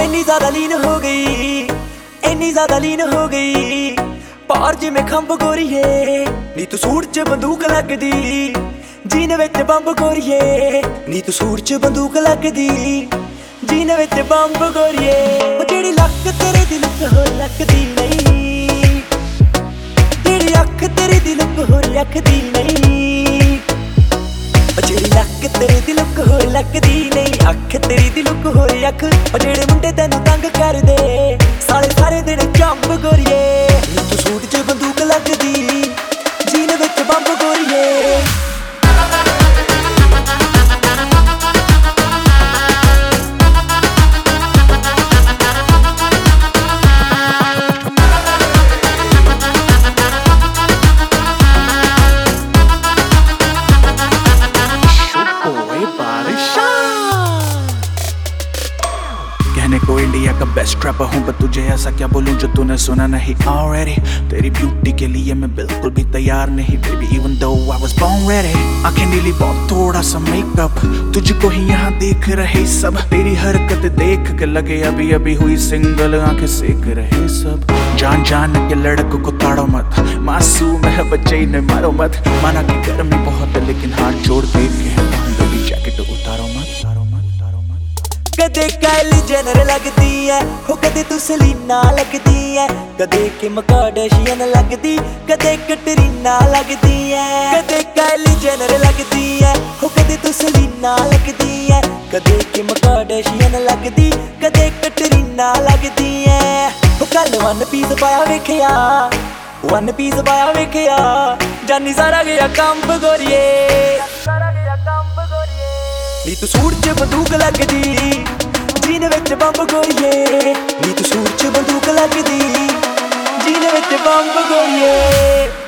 ਇੰਨੀ ਜ਼ਿਆਦਾ ਲੀਨ ਹੋ ਗਈ, ਇੰਨੀ ਜ਼ਿਆਦਾ ਲੀਨ ਹੋ ਗਈ ਪਾਰ ਜਿਵੇਂ ਖੰਭ ਗੋਰੀਏ ਨੀ ਤੂੰ ਸੂਟ 'ਚ ਬੰਦੂਕ ਲੱਗਦੀ, ਜੀਨ ਵਿੱਚ ਬੰਬ ਗੋਰੀਏ ਨੀ ਤੂੰ ਸੂਟ 'ਚ ਬੰਦੂਕ ਲੱਗਦੀ, ਜੀਨ ਵਿੱਚ ਬੰਬ ਗੋਰੀਏ। ਉਹ ਜਿਹੜੀ ਲੱਕ ਤੇਰੇ ਦੀ ਲੁੱਕ ਹੋਰ ਲੱਗਦੀ ਨਹੀਂ, ਜਿਹੜੀ ਅੱਖ ਤੇਰੀ ਦੀ ਲੁੱਕ ਹੋਰ ਲੱਗਦੀ ਨਹੀਂ, ਉਹ ਜਿਹੜੀ ਲੱਕ ਤੇਰੀ ਦੀ ਲੁੱਕ ਹੋਰ ਲੱਗਦੀ ਨਹੀਂ, ਅੱਖ ਤੇਰੀ ਦੀ ਲੁੱਕ ਹੋਰ ਅੱਖ। ਉਹ ਜਿਹੜੇ ਮੁੰਡੇ ਤੈਨੂੰ ਤੰਗ ਕਰਦੇ ਸਾਲੇ ਸਾਰੇ ਦਿਨ ਚੰਬ ਗੋਰੀਏ ਨੀ ਤੂੰ ਸੂਟ 'ਚ ਬੰਦੂਕ ਲੱਗਦੀ, ਜੀਨ ਵਿੱਚ ਬੰਬ ਗੋਰੀਏ। कहने को इंडिया का बेस्ट रैपर हूँ, पर तुझे ऐसा क्या बोलूं जो तूने सुना नहीं already। तेरी ब्यूटी के लिए मैं बिल्कुल भी तैयार नहीं baby, even though I was born ready। आंखें नीली बहुत थोड़ा सा मेकअप, तुझको ही यहाँ देख रहे सब, तेरी हरकत देख के लगे अभी अभी हुई सिंगल, आंखें सेक रहे सब। जान जान के लड़कों को ताड़ो मत, मासूम है बच्चे इन्हें मारो मत, माना कि गर्मी बहुत है लेकिन हाथ जोड़ देख के है बेबी जैकेट उतारो मत। कदे काइली जेनर लगदी है हो, कदे तू सलीना लगदी है, कदे किम कार्दाशियन लगदी, कदे कैटरीना लगदी है। कदे काइली जेनर लगदी है हो, कदे तू सलीना लगदी है, कदे किम कार्दाशियन लगदी, कदे कैटरीना लगदी है। हो कल वन पीस पाया वेखिया, वन पीस पाया वेखिया, जानी सारा गया कंब गोरीए नी तू सूट 'ਚ ਬੰਦੂਕ ਲੱਗਦੀ, ਜੀਨ ਵਿੱਚ ਬੰਬ ਗੋਰੀਏ ਨੀ ਤੂੰ ਸੂਟ 'ਚ ਬੰਦੂਕ ਲੱਗਦੀ, ਜੀਨ ਵਿੱਚ ਬੰਬ ਗੋਰੀਏ।